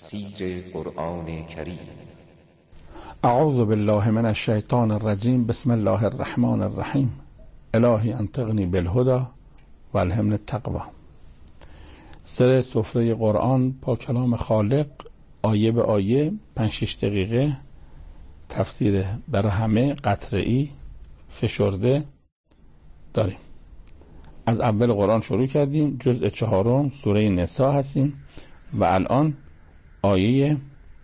تفسیر قرآن کریم. اعوذ بالله من الشیطان الرجیم. بسم الله الرحمن الرحیم. الهی انطقنی بالهدی و الهمنی التقوی. سر سفره قرآن با کلام خالق، آیه به آیه، 5-6 دقیقه تفسیر برای همه، قطره‌ای فشرده داریم. از اول قرآن شروع کردیم، جزء 4 سوره نساء هستیم و الان آیه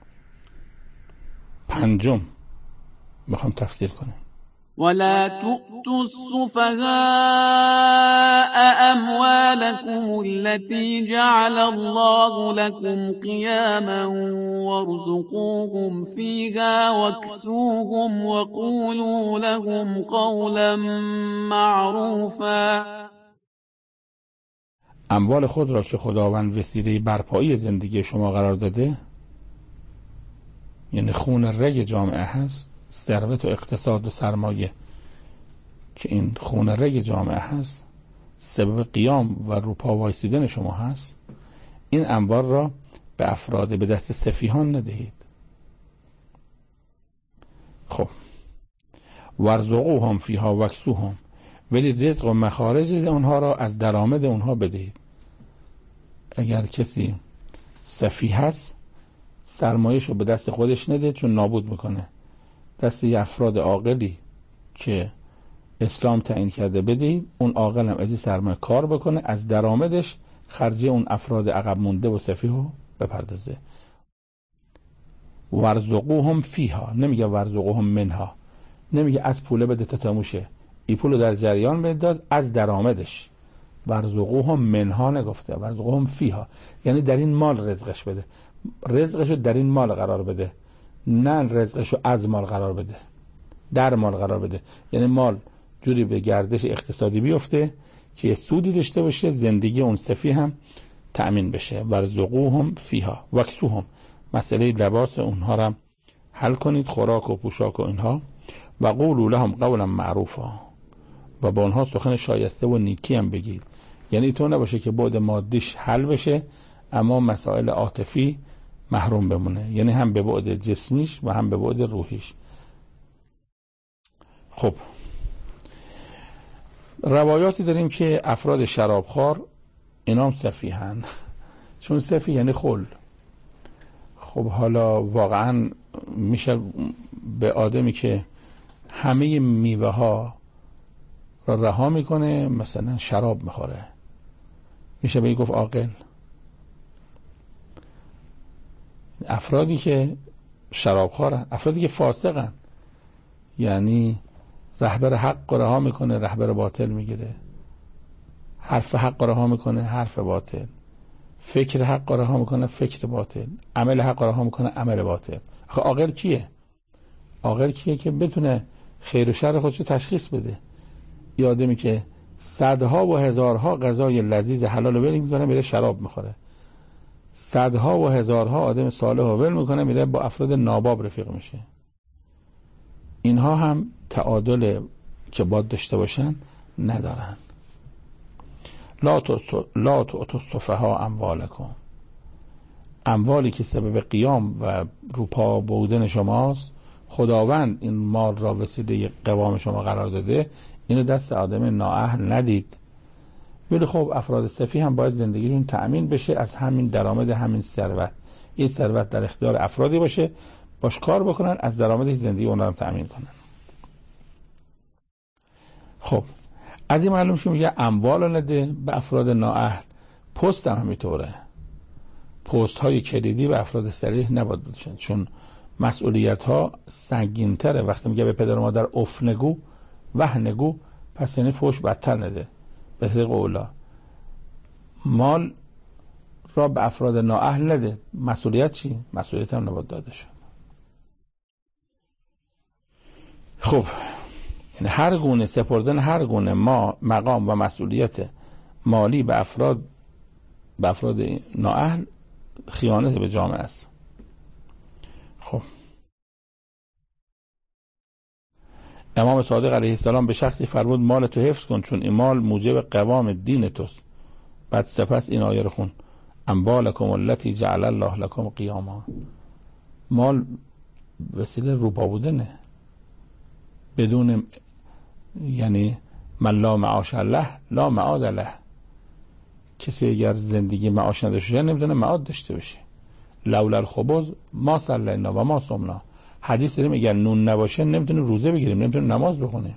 5 میخوام تفسیر کنیم. ولا تؤتوا السفهاء أموالكم التي جعل الله لكم قياما وارزقوهم فيها واكسوهم وقولوا لهم قولا معروفا. اموال خود را که خداوند وسیله برپایی زندگی شما قرار داده، یعنی خون رگ جامعه هست، ثروت و اقتصاد و سرمایه که این خون رگ جامعه هست، سبب قیام و روپا وایسیدن شما هست، این اموال را به افراد به دست سفیهان ندهید. خب وارزقوهم فیها واکسوهم، ولی رزق و مخارج اونها را از درآمد اونها بدهید. اگر کسی سفیه هست، سرمایه‌اش رو به دست خودش نده، چون نابود میکنه. دست یه افراد عاقلی که اسلام تعیین کرده بدهید، اون عاقل هم از این سرمایه کار بکنه، از درآمدش خرجی اون افراد عقب مونده و سفیه رو بپردازه. وارزقوهم فیها، نمیگه وارزقوهم منها، نمیگه از پوله بده تا تموشه، این پولو در جریان بنداز از درآمدش. وارزقوهم منها نگفته، وارزقوهم فیها، یعنی در این مال رزقش بده، رزقشو در این مال قرار بده، نه رزقشو از مال قرار بده، در مال قرار بده. یعنی مال جوری به گردش اقتصادی بیفته که یه سودی داشته باشه، زندگی اون سفیه هم تأمین بشه. وارزقوهم فیها واکسوهم، مسئله لباس اونها رو حل کنید، خوراک و پوشاک و اینها. و قولوا لهم قولا معروفا، و با اونها سخن شایسته و نیکی هم بگید. یعنی تو نباشه که بعد مادیش حل بشه اما مسائل عاطفی محروم بمونه، یعنی هم به بعد جسمیش و هم به بعد روحیش. خب روایاتی داریم که افراد شرابخوار اینام سفیهن، چون سفیه یعنی خل. خب حالا واقعا میشه به آدمی که همه میوه ها را رها میکنه مثلا شراب میخوره، میشه به این گفت عاقل؟ افرادی که شرابخوارن، افرادی که فاسقن، یعنی رهبر حق رها میکنه، رهبر باطل میگیره، حرف حق رها میکنه، حرف باطل، فکر حق رها میکنه، فکر باطل، عمل حق رها میکنه، عمل باطل. آخه عاقل کیه؟ عاقل کیه که بتونه خیر و شر خودشو تشخیص بده؟ یه آدمی که صدها و هزارها غذای لذیذ حلال رو ول میکنه میره شراب میخوره، صدها و هزارها آدم صالح رو ول میکنه میره با افراد ناباب رفیق میشه. اینها هم تعادل که باید داشته باشن ندارن. لا تؤتوا السفهاء اموالکم، اموالی که سبب قیام و روپا بودن شماست، خداوند این مال را وسیله قوام شما قرار داده، اینو دست آدم نااهل ندید. ولی خب افراد سفیه هم باید زندگیشون تأمین بشه از همین درآمد، همین ثروت. این ثروت در اختیار افرادی باشه، باش کار بکنن، از درآمدش زندگی اونها رو تأمین کنن. خب از این معلوم که میگه اموال رو نده به افراد نااهل. پست هم همینطوره، پست های کلیدی به افراد صریح نباید دادن، چون مسئولیت ها سنگین تره. وقتی میگه به پدر و مادر اف نگو، وه نگو، پس یعنی فوش بدتر نده. به طریق اولا مال را به افراد نااهل نده. مسئولیت چی؟ مسئولیت هم نباید داده شد. خب یعنی هر گونه سپردن هر گونه مقام و مسئولیت مالی به افراد نااهل خیانت به جامعه است. خب امام صادق علیه السلام به شخصی فرمود مال تو حفظ کن، چون این مال موجب قوام دین توست. بعد سپس این آیه رو خون: اموالکم التی جعل الله لکم قیاما. مال وسیله روپا بودنه، بدون یعنی من لا معاش له لا معاد له. کسی اگر زندگی معاش نداشته باشه نمیتونه معاد داشته باشه. لولا الخبز ما صلینا و ما صمنا. حدیث داریم اگر نون نباشه نمیتونیم روزه بگیریم، نمیتونیم نماز بخونیم.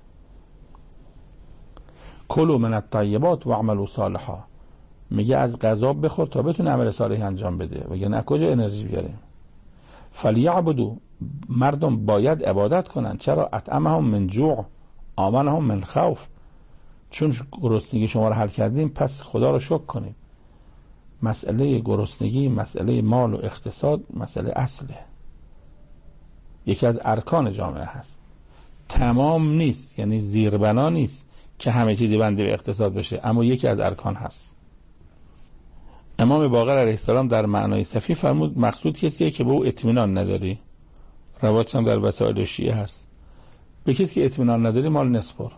کلوا من الطیبات و اعملوا صالحا. میگه از غذا بخور تا بتونه عمل صالح انجام بده، وگرنه از کجا انرژی بیاریم؟ فلیعبدوا. مردم باید عبادت کنن. چرا؟ اطعمهم من جوع آمنهم من خوف. چون گرسنگی شما رو حل کردیم پس خدا رو شکر کنید. مسئله گرسنگی، مسئله مال و اقتصاد مسئله اصله، یکی از ارکان جامعه هست. تمام نیست، یعنی زیربنا نیست که همه چیزی بنده به اقتصاد بشه، اما یکی از ارکان هست. امام باقر علیه السلام در معنای صفی فرمود مقصود کسیه که به او اطمینان نداری. روایتش هم در وسائل شیعه هست. به کسی که اطمینان نداری مال نسپر،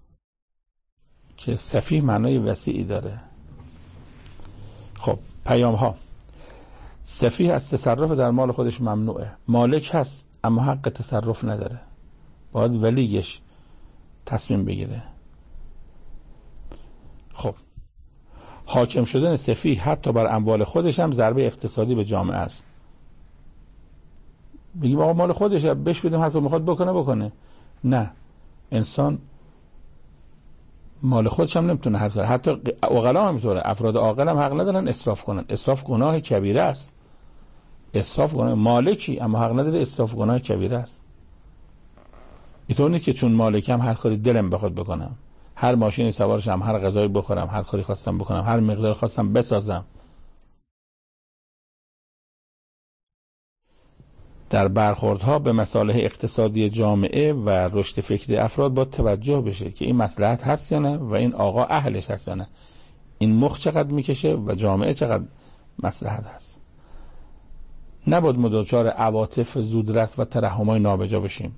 که صفی معنای وسیعی داره. خب پیام ها. صفی از تصرف در مال خودش ممنوعه. مالک هست اما حق تصرف نداره، باید ولیش تصمیم بگیره. خب حاکم شدن صفی حتی بر اموال خودش هم ضربه اقتصادی به جامعه است. بگیم آقا مال خودشه بهش بدیم هر کاری میخواد بکنه. نه، انسان مال خودش هم نمیتونه هر کاری. حتی عقلا هم اینطوره. افراد عاقل هم حق ندارن اسراف کنن. اسراف گناه کبیره است. اسراف گناه، مالکی اما حق نداره. اسراف گناه کبیره است. اینطور نیست که چون مالکم هر کاری دلم بخواد بکنم، هر ماشینی سوارشم، هر غذایی بخورم، هر کاری خواستم بکنم، هر مقدار خواستم بسازم. در برخوردها به مصالح اقتصادی جامعه و رشد فکری افراد با توجه بشه که این مصلحت هست یا نه و این آقا اهلش هست یا نه، این مخ چقدر میکشه و جامعه چقدر مصلحت هست. نباید مدچار عواطف زودرس و ترحمای نابجا بشیم.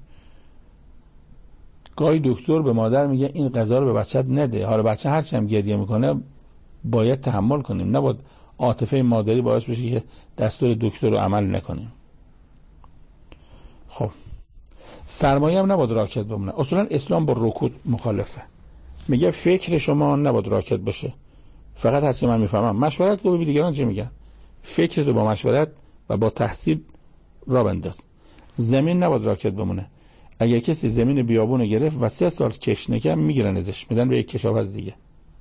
گاهی دکتر به مادر میگه این غذا رو به بچت نده، حالا بچه هرچی هم گریه میکنه باید تحمل کنیم. نباید عاطفه مادری باعث بشه که دستور دکتر رو عمل نکنیم. خب سرمایه هم نباید راکت بمونه. اصولا اسلام با رکود مخالفه. میگه فکر شما نباید راکت باشه. فقط هرچی من میفهمم مشورت کو، ببین دیگران چی میگن. فکر رو با مشورت و با تحصیل را بنداز. زمین نباید راکت بمونه. اگه کسی زمین بیابون گرفت و 3 سال کش نکرد میگیرن ازش، میدن به یک کشاورز دیگه.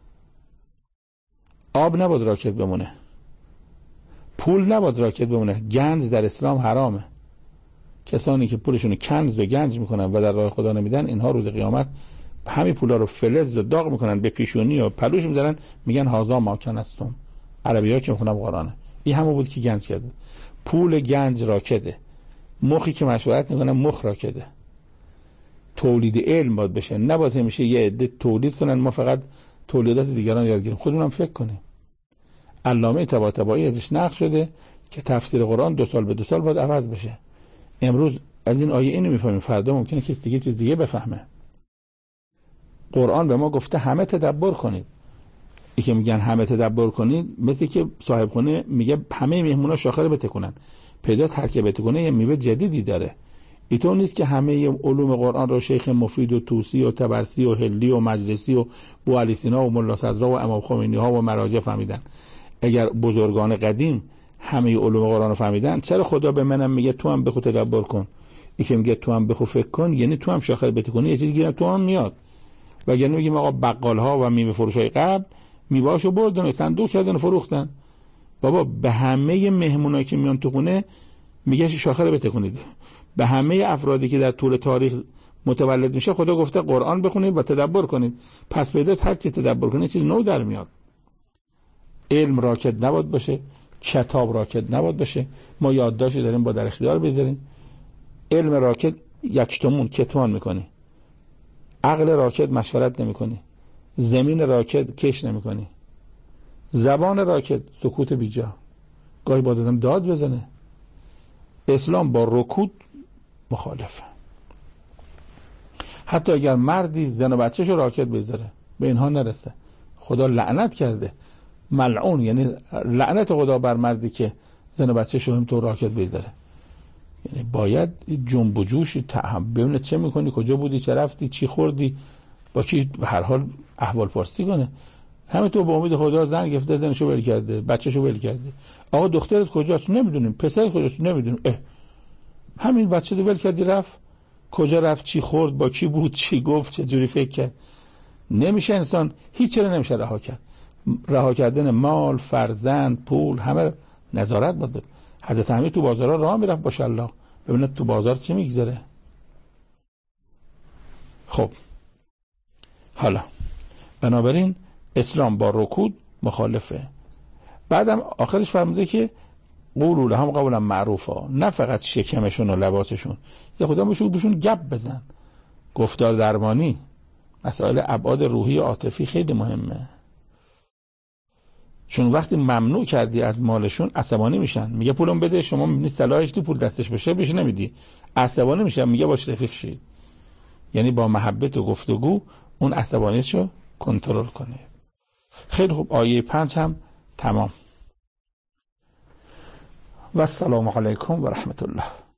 آب نباید راکت بمونه. پول نباید راکت بمونه. گنج در اسلام حرامه. کسانی که پولشون کنز و گنج میکنن و در راه خدا نمیدن، اینها روز قیامت همین پولا رو فلز و داغ میکنن، به پیشونی و پلوش میذارن، میگن هازا ما کنستم. عربی‌ها که میخونن قرآنه. این همون بود که گنج کرده. پول گنج راکده. مخی که مشورت میکنه مخ راکده. تولید علم باید بشه. نباید همیشه یه عده تولید کنن ما فقط تولیدات دیگران یاد گیریم. خودمون هم فکر کنیم. علامه طباطبایی ازش نقل شده که تفسیر قرآن 2 سال به 2 سال باید عوض بشه. امروز از این آیه اینو میفهمیم، فردا ممکنه کسی دیگه چیز دیگه بفهمه. قرآن به ما گفته همه تدبر کنید. ای که میگن همه تدبر کنید، مثل که صاحب خونه میگه همه مهمونا شاخه رو بتکنن. پیداست هر کی بتکنه یه میوه جدیدی داره. اینطور نیست که همه علوم قرآن رو شیخ مفید و طوسی و طبرسی و هلی و مجلسی و بوعلی سینا و ملا صدرا و امام خمینی ها و مراجع فهمیدن. اگر بزرگان قدیم همه علوم قرآن رو فهمیدن، چرا خدا به منم میگه تو هم بخو تدبر کن؟ این که میگه تو هم بخو فکر کن، یعنی تو هم شاخه بتکنی یه چیزی گیرن تو هم میاد. وگرنه میگیم آقا بقال ها و میوه فروش های قبل میوهاشو بردن صندوق کردن و فروختن. بابا به همه مهمونایی که میان تو خونه میگه شاخه رو بتکنید. به همه افرادی که در طول تاریخ متولد میشه خدا گفته قرآن بخونید و تدبر کنید. پس پیداست هر چی تدبر کنید چیز نو در میاد. علم راکت نباید باشه، کتاب راکت نباید باشه. ما یادداشتی داریم با در اختیار بذاریم. علم راکت یکتمون کتمان میکنی. عقل راکت مشورت نمیکنی. زمین راکت کش نمیکنی. زبان راکت سکوت بیجا. گاهی با دادم داد بزنه. اسلام با رکود مخالفه. حتی اگر مردی زن و بچه‌شو راکت بذاره به اینها نرسه. خدا لعنت کرده. ملعون، یعنی لعنت خدا بر مردی که زن بچه شو هم تو راکت بذاره. یعنی باید جنب و جوش ببینه چه میکنی، کجا بودی، چه رفتی، چی خوردی، با کی به هر حال احوال پرسی کنه. همه تو با امید خدا زن گرفته، زنشو ول کرده، بچه‌شو ول کرده. آقا دخترت کجاست؟ نمیدونیم. پسرت کجاست؟ نمیدونیم. همین بچه رو ول کردی رفت. کجا رفت، چی خورد، با کی بود، چی گفت، چه جوری فکر کرد. نمیشه انسان هیچ چیزی نمیشه رها کرد. رها کردن مال، فرزند، پول، همه نظارت باید. حضرت امیر تو بازارها راه میرفت باشه الله ببینه تو بازار چی میگذره. خب حالا بنابراین اسلام با رکود مخالفه. بعدم آخرش فرموده که قولوا لهم قولا معروفا، نه فقط شکمشون و لباسشون، یه خدا بهشون گپ بزن. گفتار درمانی، مسائل ابعاد روحی و عاطفی خیلی مهمه. چون وقتی ممنوع کردی از مالشون عصبانی میشن، میگه پولم بده، شما میبینی صلاحش تو پول دستش باشه بهش نمیدی، عصبانی میشن، میگه باش رفیق شید. یعنی با محبت و گفتگو اون عصبانیتشو کنترل کنه. خیلی خوب، آیه 5 هم تمام. و السلام علیکم و رحمت الله.